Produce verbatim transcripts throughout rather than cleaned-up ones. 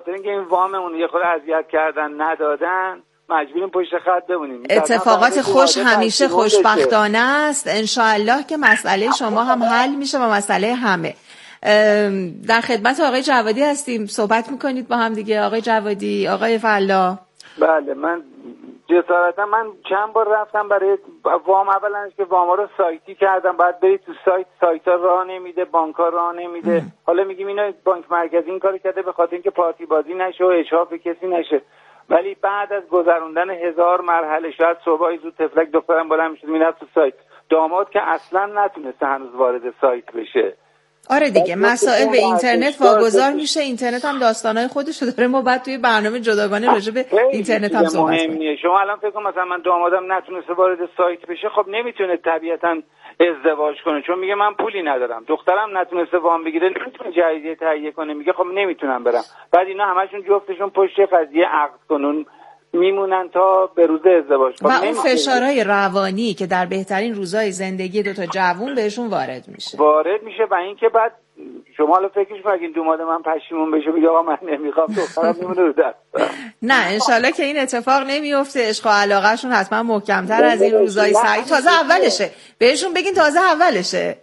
خاطر اینکه این واممون یه خورده اذیت کردن ندادن مجبوریم پشت خط بمونیم. اتفاقات خوش همیشه خوشبختانه است. انشاءالله که مسئله شما هم حل میشه و مسئله همه. در خدمت آقای جوادی هستیم، صحبت میکنید با هم دیگه. آقای جوادی، آقای فلا. بله، من جسارتا من چند بار رفتم برای وام. اولش که وام ها رو سایتی کردم، بعد برید تو سایت، سایت ها راه نمیده، بانک ها راه نمیده. حالا میگیم اینا بانک مرکزی این کارو کرده به خاطر اینکه پارتی بازی نشه و اجحاف کسی نشه. ولی بعد از گذروندن هزار مرحله، شاید صبحای زود تفلک دخترم بلند میشد میرفت تو سایت. داماد که اصلا نتونسته هنوز وارد سایت بشه. آره دیگه، مسائل به اینترنت واگذار میشه. اینترنت هم داستانای خودشو داره. ما بعد توی برنامه جداگانه راجع به اینترنت هم صحبت کنیم. شما الان فکر کن مثلا من دامادم نتونسته وارد سایت بشه، خب نمیتونه طبیعتا ازدواج کنه، چون میگه من پولی ندارم. دخترم نتونسته وام بگیره، نمیتونه جهیزیه تهیه کنه، میگه خب نمیتونم برم. بعد اینا همشون جفتشون پشت قضیه عقد کنون میمونن تا به روز ازدواج. و اون فشارهای روانی که در بهترین روزهای زندگی دو تا جوون بهشون وارد میشه وارد میشه و اینکه بعد شما الان فکرش کنید دوماد من پشیمون بشه بگه آقا من نمیخوام، دخترم میمونه رو دست. نه انشالله که این اتفاق نمیفته. عشق و علاقهشون حتما محکمتر از این روزهای سعید. تازه اولشه، بهشون بگین تازه اولشه.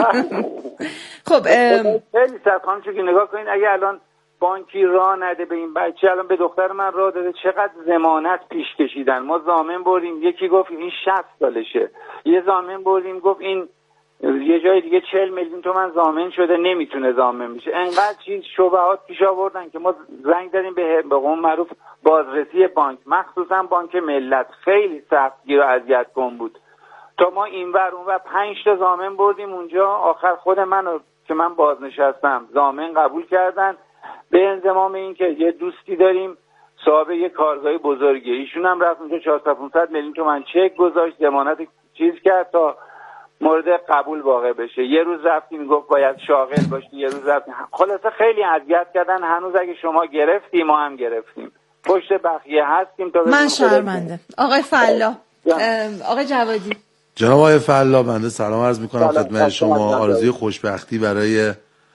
خب خیلی سرخانم چون که نگاه کنید، اگه الان بانکی راه نده به این بچه، الان به دختر من راه داده، چقدر ضمانت پیش کشیدن. ما ضامن بردیم، یکی گفت این شصت سالشه، یه ضامن بردیم گفت این یه جای دیگه چهل میلیون تومان ضامن شده نمیتونه ضامن بشه. انقدر چیز شبهات پیش آوردن که ما زنگ دادیم به به قول معروف بازرسی بانک، مخصوصا بانک ملت. خیلی سخت گیر و اذیت کن بود تا ما اینور اونور پنج تا ضامن بردیم اونجا. آخر خود منو که من بازنشستم ضامن قبول کردن، به انضمام این که یه دوستی داریم صاحب یه کارگاه بزرگه، ایشون هم رفت اونجا چهارصد پانصد میلیون تومان چک گذاشت، ضمانت چیز کرد تا مورد قبول واقع بشه. یه روز رفتیم گفت باید شاغل باشی، یه روز رفتیم. خلاصه خیلی اذیت کردن. هنوز اگه شما گرفتی ما هم گرفتیم، پشت بقیه هستیم تا من شرمنده. آقای فلا، آقای جوادی. جناب آقای فلا، بنده سلام عرض میکنم خدمت شما. آرزوی خوشبختی برای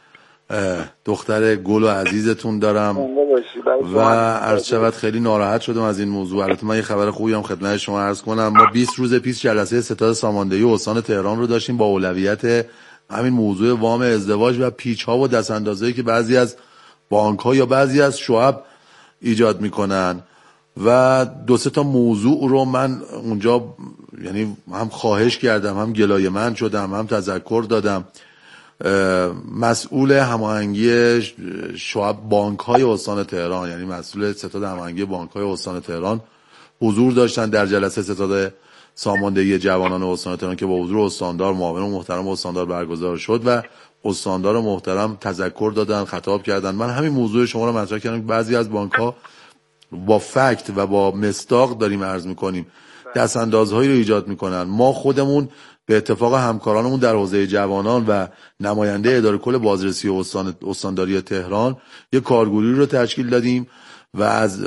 دختر گل و عزیزتون دارم و عرض شود خیلی ناراحت شدم از این موضوع. البته من یه خبر خوبی هم خدمت شما عرض کنم. ما بیست روز پیش جلسه ستاد ساماندهی استان تهران رو داشتیم با اولویت همین موضوع وام ازدواج و پیچ ها و دست اندازه‌ای که بعضی از بانک ها یا بعضی از شعب ایجاد میکنن و دو سه تا موضوع رو من اونجا یعنی هم خواهش کردم، هم گلایه‌مند شدم، هم تذکر دادم. مسئول هماهنگی شعب بانک‌های استان تهران، یعنی مسئول ستاد هماهنگی بانک‌های استان تهران حضور داشتن در جلسه ستاد ساماندهی جوانان استان تهران که با حضور استاندار، معاون محترم استاندار برگزار شد و استاندار محترم تذکر دادن، خطاب کردن. من همین موضوع شما رو مطرح کردم که بعضی از بانک‌ها با فکت و با مصداق داریم عرض می‌کنیم دست اندازهایی رو ایجاد می‌کنن. ما خودمون به اتفاق همکارانمون در حوزه جوانان و نماینده اداره کل بازرسی استان استانداری تهران یک کارگروهی رو تشکیل دادیم و از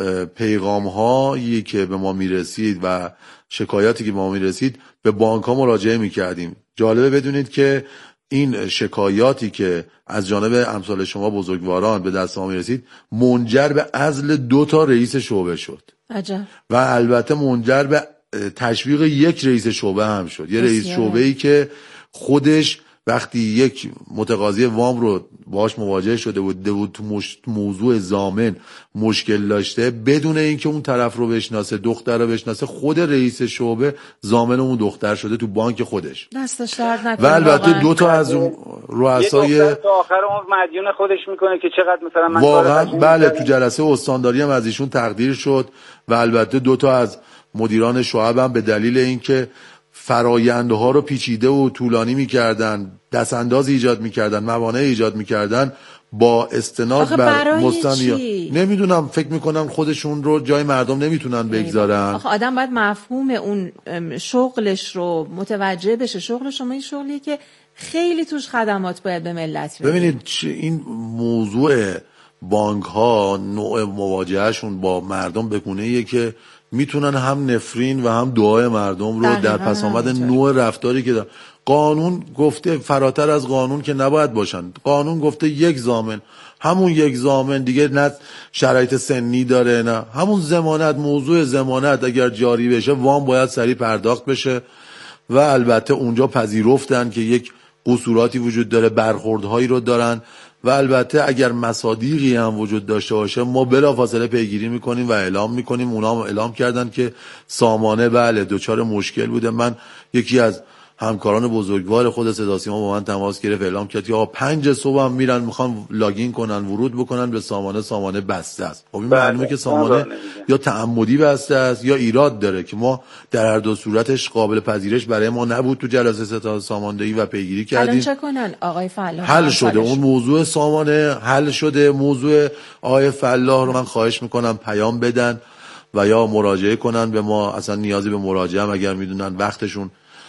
پیغام‌هایی که به ما میرسید و شکایاتی که به ما میرسید به بانک‌ها مراجعه می‌کردیم. جالبه بدونید که این شکایاتی که از جانب امثال شما بزرگواران به دست ما میرسید منجر به عزل دو تا رئیس شعبه شد. عجب. و البته منجر به تشویق یک رئیس شعبه هم شد. یه رئیس شعبه‌ای که خودش وقتی یک متقاضی وام رو باهاش مواجه شده بود و تو موضوع ضامن مشکل داشته، بدون اینکه اون طرف رو بشناسه، دختر رو بشناسه، خود رئیس شعبه ضامن اون دختر شده تو بانک خودش. دستش درد نکنه. و البته دو تا از اون رؤسای آخر عمر مدیون خودش میکنه که چقدر مثلا من واقعا بله تو جلسه استانداری هم از ایشون تقدیر شد و البته دو تا از مدیران شعب هم به دلیل اینکه فرایندها رو پیچیده و طولانی میکردن، دست انداز ایجاد میکردن، موانع ایجاد میکردن، با استناد بر مستندی نمیدونم فکر میکنم خودشون رو جای مردم نمیتونن بگذارن. آخه آدم باید مفهوم اون شغلش رو متوجه بشه. شغل شما این شغلیه که خیلی توش خدمات باید به ملت بده. ببینید این موضوع بانک ها نوع مواجههشون با مردم بگونه‌ایه که میتونن هم نفرین و هم دعای مردم رو در پس آمد نوع رفتاری که دارن. قانون گفته فراتر از قانون که نباید باشن. قانون گفته یک ضامن. همون یک ضامن دیگه، نه شرایط سنی داره نه همون ضمانت. موضوع ضمانت اگر جاری بشه وام باید سریع پرداخت بشه و البته اونجا پذیرفتن که یک قصوراتی وجود داره، برخوردهایی رو دارن و البته اگر مصادیقی هم وجود داشته باشه ما بلافاصله پیگیری میکنیم و اعلام میکنیم. اونا هم اعلام کردن که سامانه بله دوچار مشکل بوده. من یکی از همکاران بزرگوار خود صدا سیما با من تماس گرفت، اعلام کرد که آقا پنج صبح هم میرن میخوان لاگین کنن ورود بکنن به سامانه، سامانه بسته است. خب این معلومه که سامانه یا تعمدی بسته است یا ایراد داره که ما در هر دو صورتش قابل پذیرش برای ما نبود تو جلسه ستاد ساماندهی و پیگیری کردیم. الان چه کنن آقای فلاح؟ حل شده اون موضوع سامانه، حل شده. موضوع آقای فلاح رو من خواهش میکنم پیام بدن و یا مراجعه کنن به ما. اصلا نیازی به مراجعه هم اگر میدونن وقتشون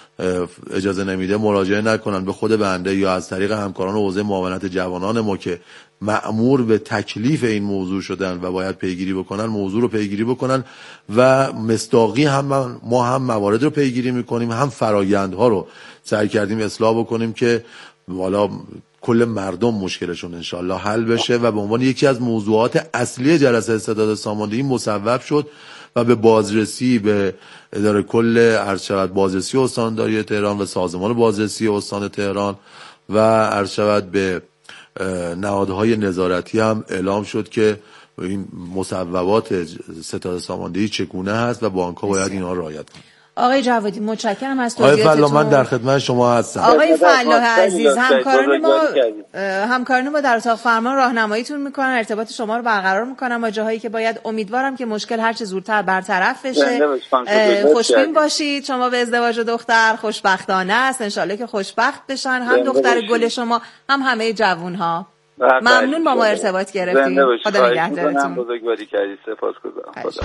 اجازه نمیده مراجعه نکنن، به خود بنده یا از طریق همکاران حوزه معاونت جوانان ما که مأمور به تکلیف این موضوع شدن و باید پیگیری بکنن، موضوع رو پیگیری بکنن و مصداقی هم ما هم موارد رو پیگیری میکنیم، هم فرایندها رو سعی کردیم اصلاح بکنیم که والا کل مردم مشکلشون انشالله حل بشه و به عنوان یکی از موضوعات اصلی جلسه استعداد ساماندهی مصوب شد و به بازرسی به اداره کل عرض شود بازرسی استانداری تهران و سازمان بازرسی استان تهران و عرض شود به نهادهای نظارتی هم اعلام شد که این مصوبات ستاد ساماندهی چگونه هست و بانک‌ها باید اینها رعایت کنند. آقای جوادی متشکرم از توضیحاتتون. آقای فلاح من در خدمت شما هستم. آقای فلاح عزیز همکاران ما همکاران ما در اتاق فرمان راهنماییتون میکنن، ارتباط شما رو برقرار میکنن با جاهایی که باید. امیدوارم که مشکل هر چه زودتر برطرف بشه. خوشبین باشید. شما به ازدواج دختر خوشبختانه است، انشالله که خوشبخت بشن هم دختر گل شما هم همه جوونها. ممنون با ما ارتباط گرفتید. خدا نگهدارتون. بزرگواری کردید. سپاسگزارم. خدا.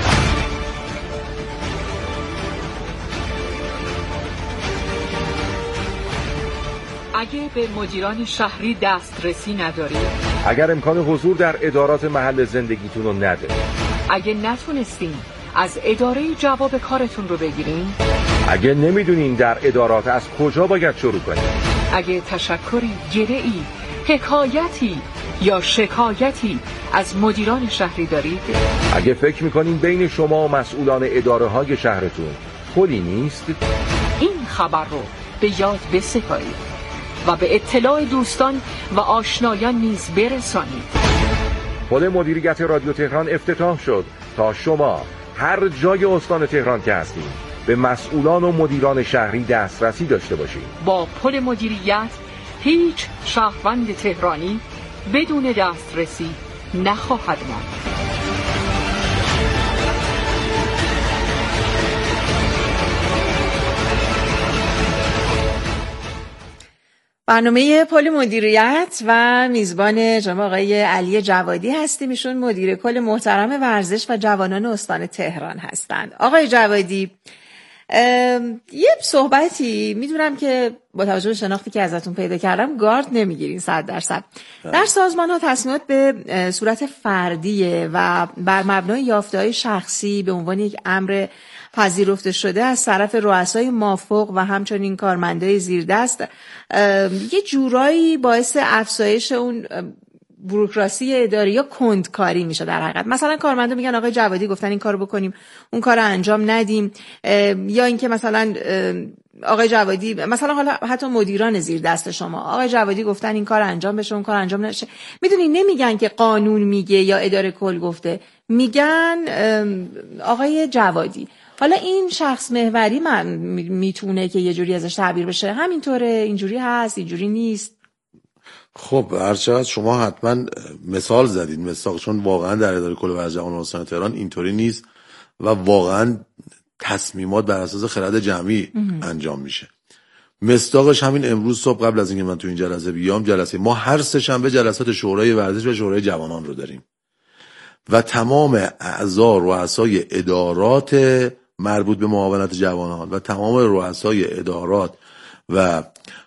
اگه به مدیران شهری دسترسی ندارید، اگر امکان حضور در ادارات محل زندگیتون رو ندارید، اگه نتونستین از اداره جواب کارتون رو بگیرین، اگه نمیدونین در ادارات از کجا باید شروع کنید، اگه تشکری، گره‌ای، حکایتی یا شکایتی از مدیران شهری دارید، اگه فکر میکنین بین شما و مسئولان اداره های شهرتون پلی نیست، این خبر رو به یاد بسپارید و به اطلاع دوستان و آشنایان نیز برسانید. پل مدیریت رادیو تهران افتتاح شد تا شما هر جای استان تهران که هستید به مسئولان و مدیران شهری دسترسی داشته باشید. با پل مدیریت هیچ شهروند تهرانی بدون دسترسی نخواهد ماند. برنامه پل مدیریت و میزبان جناب آقای علی جوادی هستیم. ایشون مدیر کل محترم ورزش و جوانان استان تهران هستند. آقای جوادی، یه صحبتی میدونم که با توجه به شناختی که ازتون پیدا کردم گارد نمیگیرین صد درصد. در سازمان ها تصمیمات به صورت فردیه و بر مبنای یافته‌های شخصی به عنوان یک امر پذیرفته شده از طرف رؤسای مافوق و همچنین کارمندای زیردست یه جورایی باعث افزایش اون بوروکراسی اداری یا کندکاری میشه در حقیقت. مثلا کارمندا میگن آقای جوادی گفتن این کارو بکنیم، اون کارو انجام ندیم، یا اینکه مثلا آقای جوادی مثلا حالا حتی مدیران زیر دست شما آقای جوادی گفتن این کار انجام بشه، اون کار انجام نشه. میدونی نمیگن که قانون میگه یا اداره کل گفته، میگن آقای جوادی. حالا این شخص محوری من میتونه که یه جوری ازش تعبیر بشه، همینطوره، اینجوری هست، اینجوری نیست. خب هرچقدر شما حتما مثال زدید، مثال چون واقعا در اداره کل ورزش جوانان استان تهران اینطوری نیست و واقعا تصمیمات بر اساس خرد جمعی انجام میشه. مصداقش همین امروز صبح قبل از اینکه من تو این جلسه بیام، جلسه ما هر سه شنبه جلسات شورای ورزش و شورای جوانان رو داریم و تمام اعضا رؤسای ادارات مربوط به معاونت جوانان و تمام رؤسای ادارات و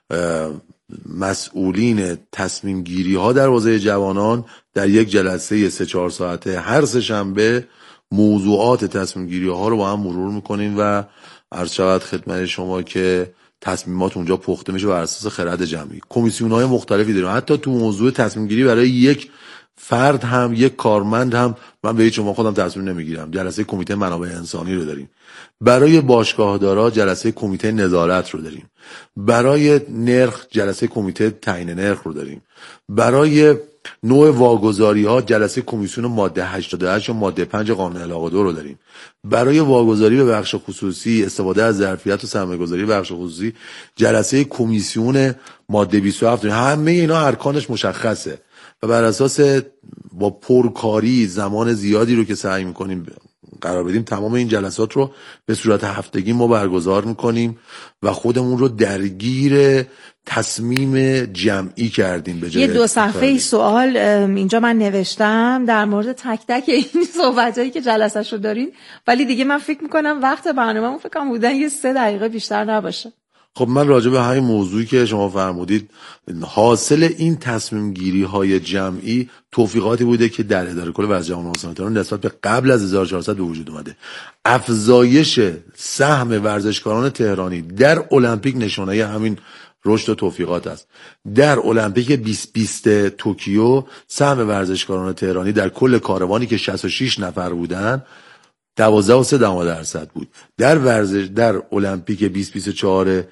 مسئولین تصمیم گیری ها در حوزه جوانان در یک جلسه سه چهار ساعته هر سه شنبه موضوعات تصمیم گیری ها رو با هم مرور میکنیم و عرض شود خدمت شما که تصمیمات اونجا پخته میشه بر اساس خرد جمعی. کمیسیون های مختلفی داریم، حتی تو موضوع تصمیم گیری برای یک فرد هم یک کارمند هم، من به هیچ شما خودم تصمیم نمیگیرم، جلسه کمیته منابع انسانی رو داریم. برای باشگاهدارا جلسه کمیته نظارت رو داریم. برای نرخ جلسه کمیته تعیین نرخ رو داریم. برای نوع واگذاری ها جلسه کمیسیون ماده هشتاد و هشت و ماده پنج قانون علاقه دو رو داریم. برای واگذاری به بخش خصوصی، استفاده از ظرفیت و سرمایه‌گذاری به بخش خصوصی جلسه کمیسیون ماده بیست و هفت داریم. همه اینا ارکانش مشخصه و بر اساس با پرکاری زمان زیادی رو که سعی میکنیم قرار بدیم، تمام این جلسات رو به صورت هفتگی ما برگزار میکنیم و خودمون رو درگیر تصمیم جمعی کردیم. به جای یه دو صفحه سوال اینجا من نوشتم در مورد تک تک این صحبتایی که جلسه‌شو دارین، ولی دیگه من فکر میکنم وقت برنامه‌مون فکر کنم بودن یه سه دقیقه بیشتر نباشه. خب من راجع به همین موضوعی که شما فرمودید، حاصل این تصمیم گیری های جمعی توفیقاتی بوده که در اداره کل ورزش جوانان استان تهران نسبت به قبل از هزار و چهارصد به وجود اومده. افزایش سهم ورزشکاران تهرانی در المپیک نشانه همین رشد و توفیقات است. در المپیک بیست بیست توکیو سهم ورزشکاران تهرانی در کل کاروانی که شصت و شش نفر بودن دوازده و سه دهم درصد بود. در ورزش در المپیک بیست بیست و چهار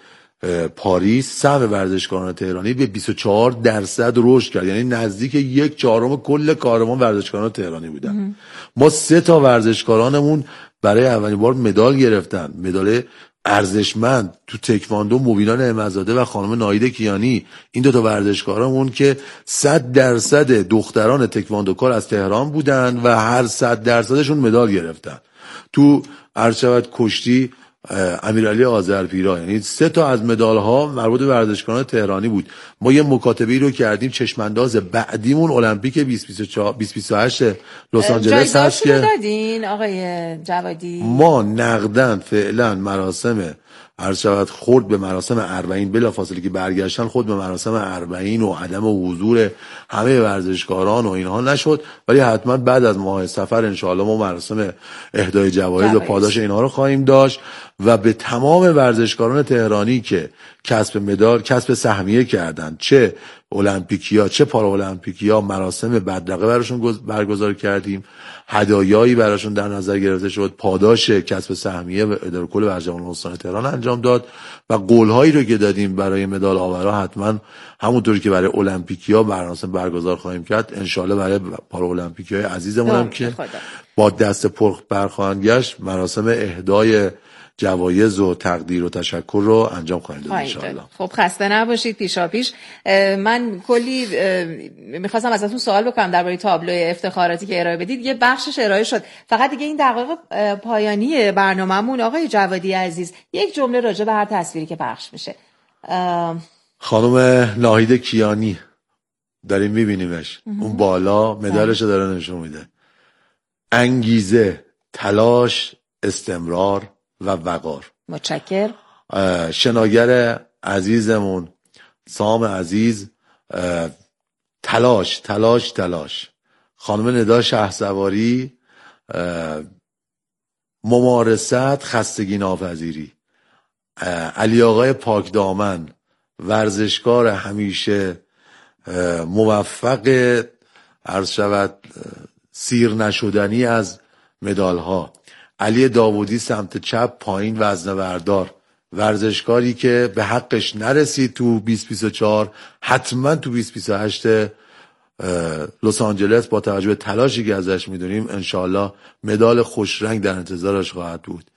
پاریس سهم ورزشکاران تهرانی به بیست و چهار درصد رشد کرد، یعنی نزدیک یک چهارم کل کاروان ورزشکاران تهرانی بودن. ام. ما سه تا ورزشکارانمون برای اولین بار مدال گرفتن، مدال ارزشمند تو تکواندو مبینا نعمت‌زاده و خانم ناهید کیانی. این دو تا ورزشکارامون که صد درصد دختران تکواندوکار از تهران بودن و هر صد درصدشون مدال گرفتن. تو عرض کشتی امیرعلی آذرپیرا، یعنی سه تا از مدال ها مربوط به ورزشکاران تهرانی بود. ما یه مکاتبه‌ای رو کردیم، چشمانداز بعدیمون المپیک بیست بیست و هشت لس آنجلس هست که دادین آقای جوادی. ما نقدن فعلا مراسم عرض شود خورد به مراسم اربعین، بلا فاصله که برگشتن خود به مراسم اربعین و عدم حضور همه ورزشکاران و اینها نشد، ولی حتما بعد از ماه سفر انشاءالله ما مراسم اهدای جوایز و پاداش اینها رو خواهیم داشت و به تمام ورزشکاران تهرانی که کسب مدال کسب سهمیه کردن، چه المپیکیا چه پارالمپیکیا، مراسم بدرقه براشون برگزار کردیم، هدایایی براشون در نظر گرفته شد، پاداش کسب سهمیه به اداره کل ورزش جوانان استان تهران انجام داد و قول‌هایی رو که دادیم برای مدال آورا حتما همونطوری که برای المپیکیا مراسم برگزار خواهیم کرد، انشالله برای پارالمپیکیای عزیزمون هم که با دست پر برخواهند گشت مراسم اهدای جوایز و تقدیر و تشکر رو انجام خواهیم داد انشاءالله. خب خسته نباشید پیشا پیش. من کلی میخواستم ازتون سوال بکنم درباره تابلوی افتخاراتی که ارائه بدید، یه بخشش ارائه شد، فقط دیگه این دقایق پایانی برنامه‌مون آقای جوادی عزیز یک جمله راجع به هر تصویری که پخش میشه. خانم ناهید کیانی داریم میبینیمش اون بالا، مدالش داره نشون میده. انگیزه، تلاش، استمرار و وقار. متشکر. شناگر عزیزمون سام عزیز، تلاش تلاش تلاش. خانم ندا شهسواری، ممارست، خستگی ناپذیری. علی آقای پاکدامن، ورزشکار همیشه موفق عرض شود سیر نشدنی از مدال ها. علی داوودی سمت چپ پایین وزنه بردار، ورزشکاری که به حقش نرسید تو بیست بیست و چهار، حتما تو بیست بیست و هشت لس آنجلس با توجه به تلاشی که ازش میدونیم انشاءالله مدال خوش رنگ در انتظارش خواهد بود.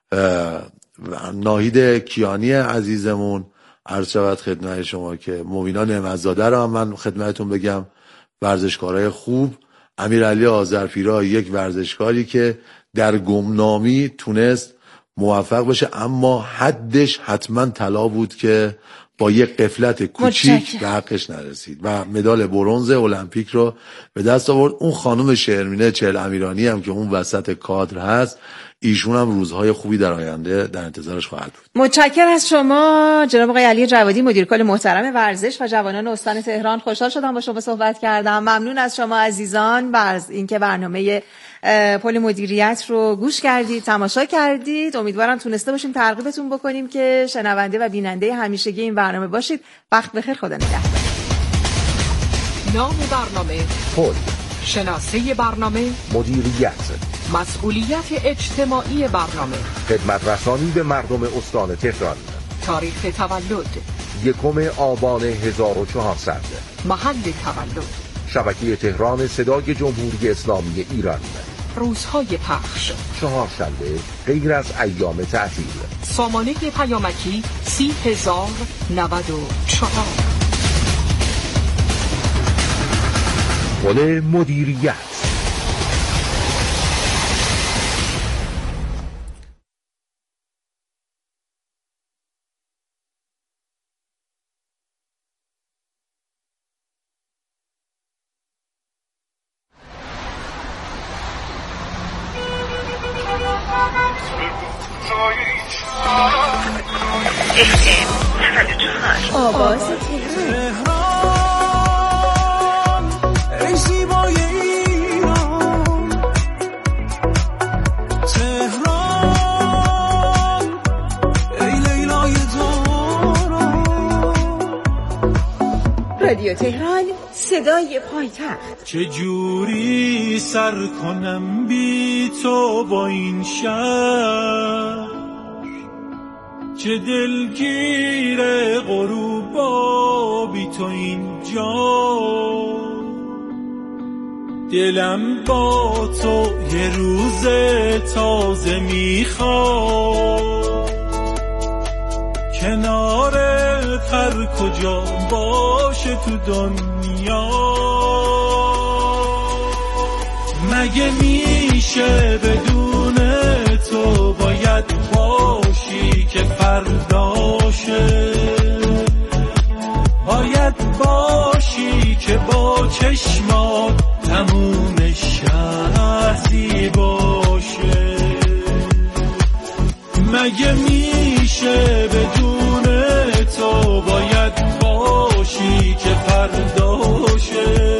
ناهید کیانی عزیزمون، عرض شود خدمت شما که مبینا نعمت‌زاده رو هم من خدمتتون بگم، ورزشکارای خوب. امیرعلی آذرپیرا، یک ورزشکاری که در گمنامی تونست موفق بشه، اما حدش حتما طلا بود که با یک قفلت کوچیک به حقش نرسید و مدال برنز المپیک رو به دست آورد. اون خانم شرمینه چهل امیرانی هم که اون وسط کادر هست، ایشون هم روزهای خوبی در آینده در انتظارش خواهد بود. متشکرم از شما جناب آقای علی جوادی، مدیر کل محترم ورزش و جوانان استان تهران. خوشحال شدم با شما صحبت کردم. ممنون از شما عزیزان بر اینکه برنامه پل مدیریت رو گوش کردید، تماشا کردید. امیدوارم تونسته باشیم ترغیبتون بکنیم که شنونده و بیننده همیشگی این برنامه باشید. وقت بخیر، خدا نگهدار. نام برنامه پل شناسه برنامه، مدیریت، مسئولیت اجتماعی برنامه، خدمت رسانی به مردم استان تهران. تاریخ تولد یکم آبان هزار و چهارصد. محل تولد شبکه تهران صدای جمهوری اسلامی ایران. روزهای پخش چهارشنبه غیر از ایام تعطیل. سامانه پیامکی سی هزار نود و چهار. گل مدیریت. آواز تهران. ای زیبای ایران، تهران ای لیلای دوران. رادیو تهران، صدای پایتخت. چجوری سر کنم بی تو با این شهر، چه دلگیر غروبا بی تو اینجا. دلم با تو یه روز تازه میخواد، کنارت هر کجا باشه تو دنیا. مگه میشه بدون تو باید باشی که فرداشه، باید باشی که با چشمات تموم شهر زیباشه. مگه میشه بدون تو باید باشی که فرداشه،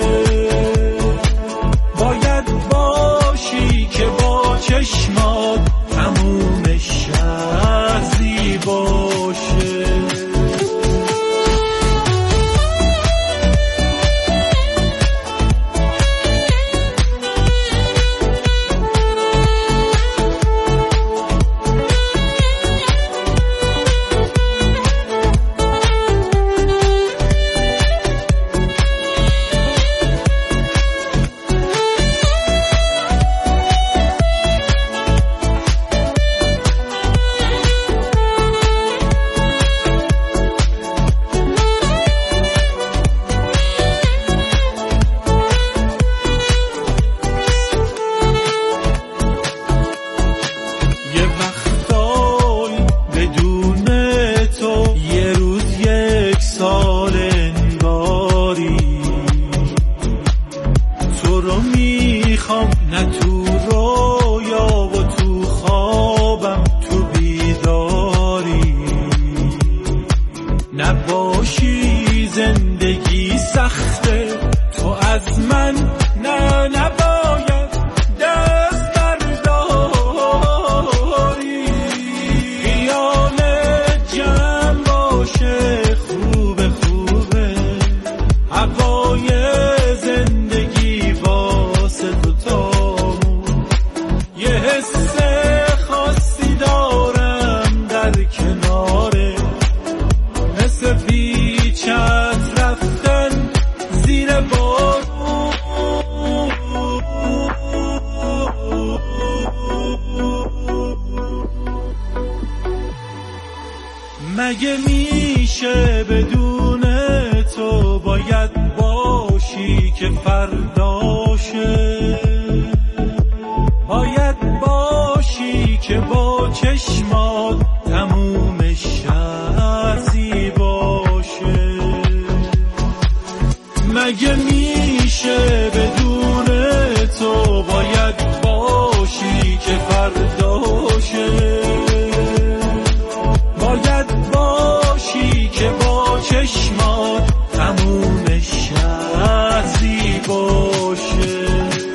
باید باشی که با چشمات تموم شهر زیباشه. مگه میشه بدون تو باید باشی که فرداشه، باید باشی که با چشمات تموم شهر زیباشه. مگه میشه بدون تو باید باشی که فرداشه، باید باشی که با چشمات تموم شهر زیباشه.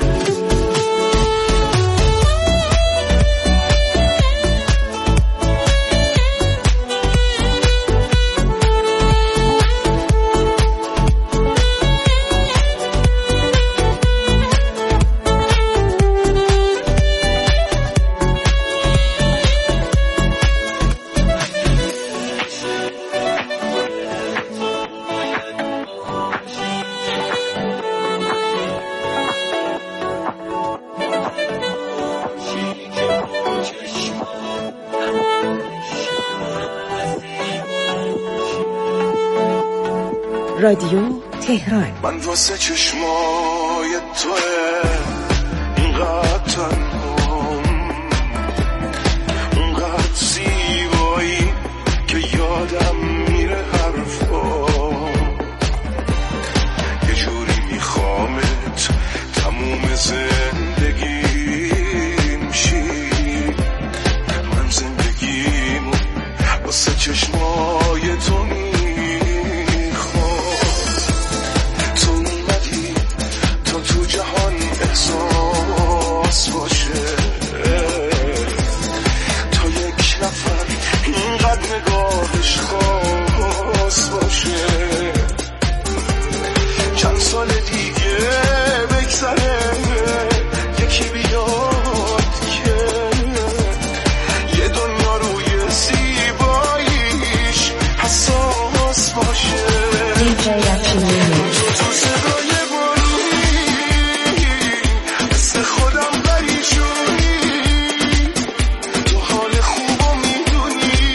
رادیو تهران. من واسه چشمای توه اینقدر تنهام، اونقدر زیبایی که یادم میره حرفا، یه جوری میخوامت تموم زندگیم شی، من زندگیمو واسه چشمای تو میخوام. تو اومدی تا تو جهان احساس باشه، تا یک نفر اینقدر نگاهش خاص باشه، چند سال دیگه بگذره یکی بیاد که یه دنیا روی زیباییش حساس باشه. تو صدای بارونی مثل خودم پریشونی، تو حال خوبو میدونی،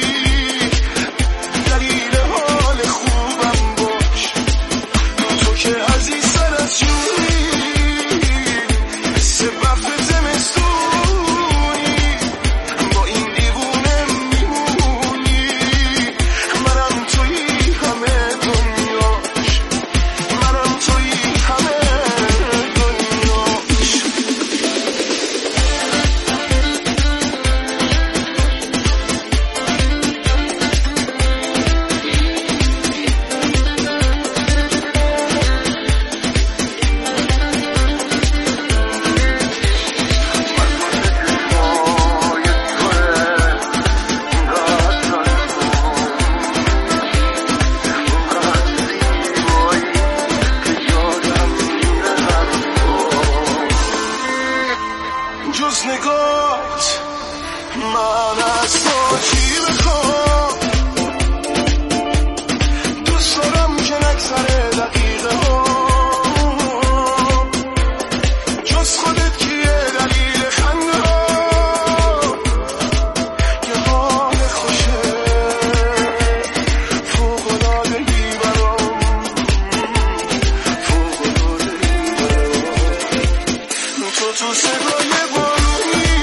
دلیل حال خوبم باش، تو که عزیزتر از جونی، مثل برف زمستونی، با این دیوونه میمونی، منم توی همه دنیاش، منم توی همه دنیاش. جز نگاهت من از تو چی بخوام، دوست دارم که نگذره دقیقه ها، جز خودت کیه دلیل خنده ها، یه حال خوشه فوق‌العاده‌ای برام، فوق‌العاده‌ای برام. تو تو صدای بارونی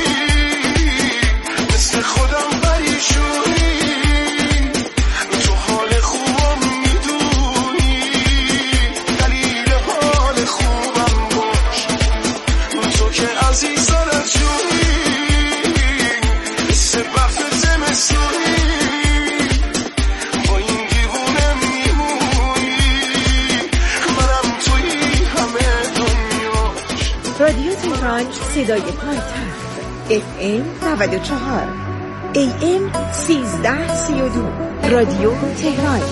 مثل خودم پریشونی، تو حال خوبم میدونی، دلیل حال خوبم باش، تو که عزیزتر از جونی، مثل برف زمستونی، با این دیوونه میمونی، منم توی همه دنیاش. رادیو تهران صدای پایتخت. اف ام نود و چهار، ای ام سیزده سی و دو. رادیو تهران.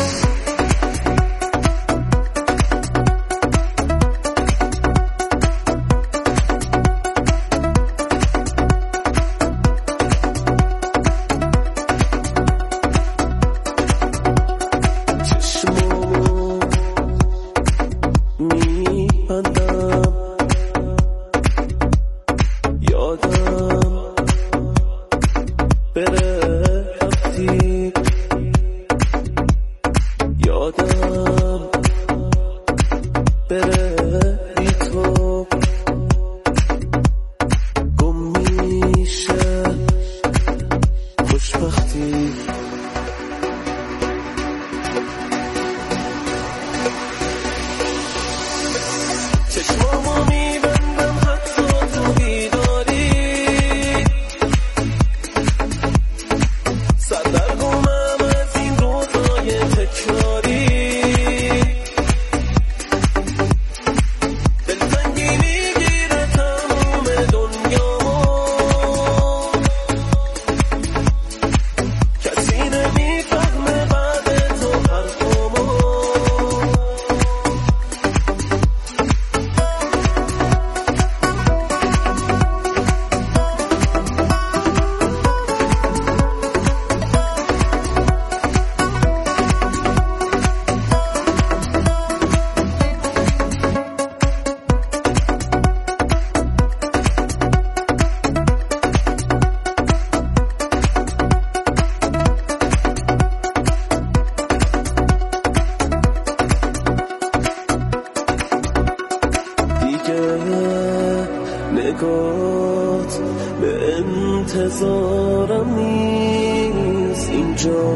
چشمامو میبندم، یادم بره رفتی، یادم بره بی تو، گم میشه خوشبختی. چشمامو میبندم حتی تو بیداری، برات به انتظارم نیست اینجا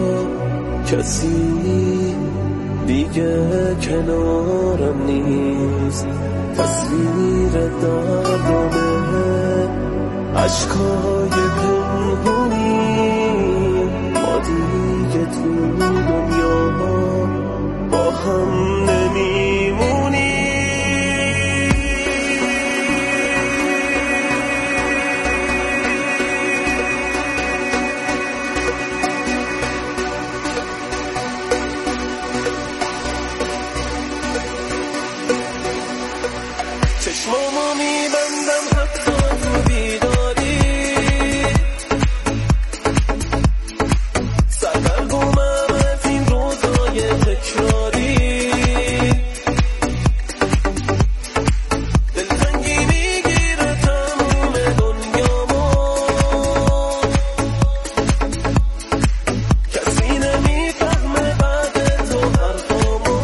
کسی دیگه کنارم نیست تصویر دردانه عشقای پنهونی ما دیگه تو دنیا با هم نمیمونی چشمامو میبندم حتی تو بیداری سردرگمم از این روزای تکراری دلتنگی میگیره تموم دنیامو کسی نمیفهمه بعد تو حرفامو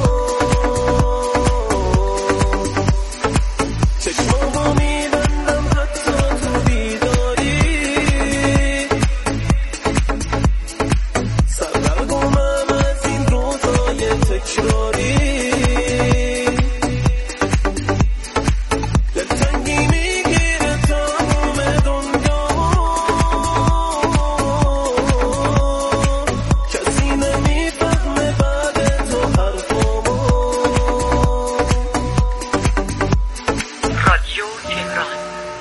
چشمامو میبندم حتی تو بیداری سردرگمم از این روزای تکراری دلتنگی میگیره تموم دنیامو کسی نمیفهمه بعد تو حرفامو رادیو تهران.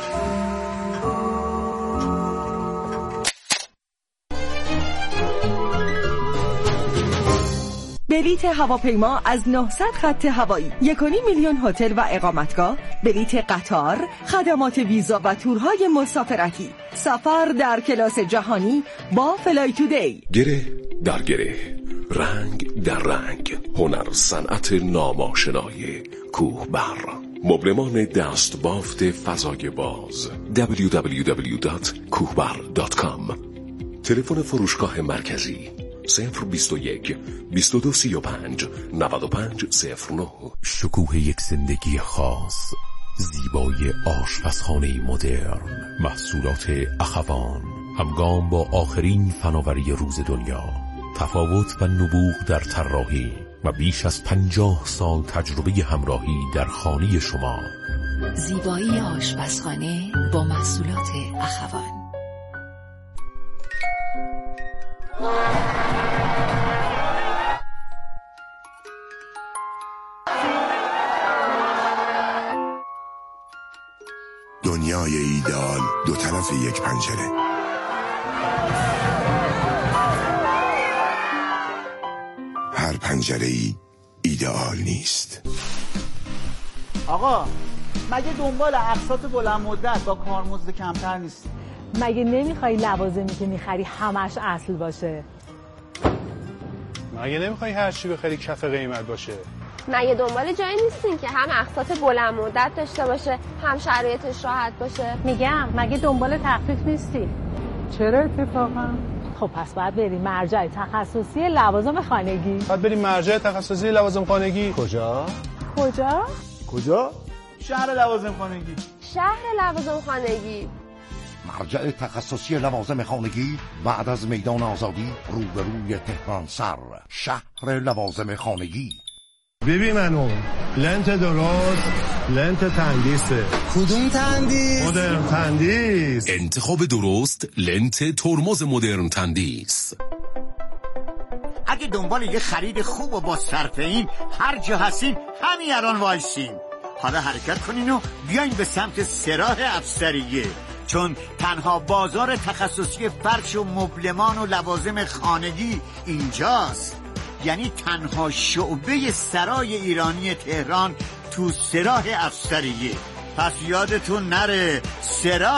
بلیت هواپیما از نهصد خط هوایی، یک و نیم میلیون هتل و اقامتگاه، بلیت قطار، خدمات ویزا و تورهای مسافرتی، سفر در کلاس جهانی با فلای تودی. گره در گره، رنگ در رنگ، هنر صنعت ناماشنای کوهبر، مبلمان دست بافت فضای باز. دبلیو دبلیو دبلیو دات کوهبر دات کام. تلفن فروشگاه مرکزی صفر بیست و یک بیست و دو سی و پنج نود و پنج صفر نه. شکوه یک زندگی خاص، زیبایی آشپزخانه مدرن، محصولات اخوان، همگام با آخرین فناوری روز دنیا، تفاوت و نبوغ در طراحی و بیش از پنجاه سال تجربه همراهی در خانه شما. زیبایی آشپزخانه با محصولات اخوان. دنیای ایدئال دو طرف یک پنجره. هر پنجره ای ایدئال نیست. آقا مگه دنبال اقساط بلند مدت با کارمزد کمتر نیست؟ مگه نمیخوای لوازمی که میخری همش اصل باشه؟ مگه نمیخوای هر چی بخری کف قیمت باشه؟ مگه دنبال جایی نیستین که هم اقساط بلند مدت داشته باشه هم شرایطش راحت باشه؟ میگم مگه دنبال تخفیف نیستی؟ چرا اتفاقا؟ خب پس باید بریم مرجع تخصصی لوازم خانگی. باید بریم مرجع تخصصی لوازم خانگی. کجا؟ کجا؟ کجا؟ شهر لوازم خانگی. شهر لوازم خانگی. مرجع تخصصی لوازم خانگی بعد از میدان آزادی روبروی تهران سر، شهر لوازم خانگی. ببین منو لنت درست، لنت تندیسه. کدوم تندیس؟ مدرن تندیس. انتخاب درست لنت ترمز مدرن تندیس. اگه دنبال یه خرید خوب و با صرفه این هر جا هستین همین الان وایسین. حالا حرکت کنین و بیاین به سمت سراح افسریه، چون تنها بازار تخصصی فرش و مبلمان و لوازم خانگی اینجاست. یعنی تنها شعبه سرای ایرانی تهران تو سراح افسریه. پس یادتون نره سراح